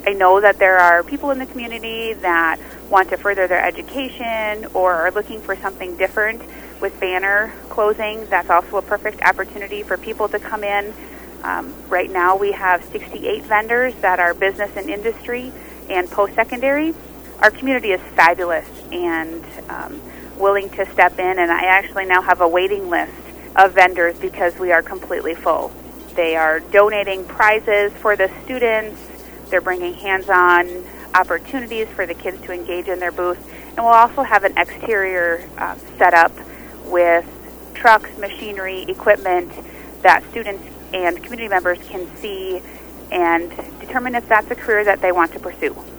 I know that there are people in the community that want to further their education or are looking for something different with banner closing. That's also a perfect opportunity for people to come in. Right now we have 68 vendors that are business and industry and post-secondary. Our community is fabulous and willing to step in, and I actually now have a waiting list of vendors because we are completely full. They are donating prizes for the students. They're bringing hands-on opportunities for the kids to engage in their booth. And we'll also have an exterior set up with trucks, machinery, equipment that students and community members can see and determine if that's a career that they want to pursue.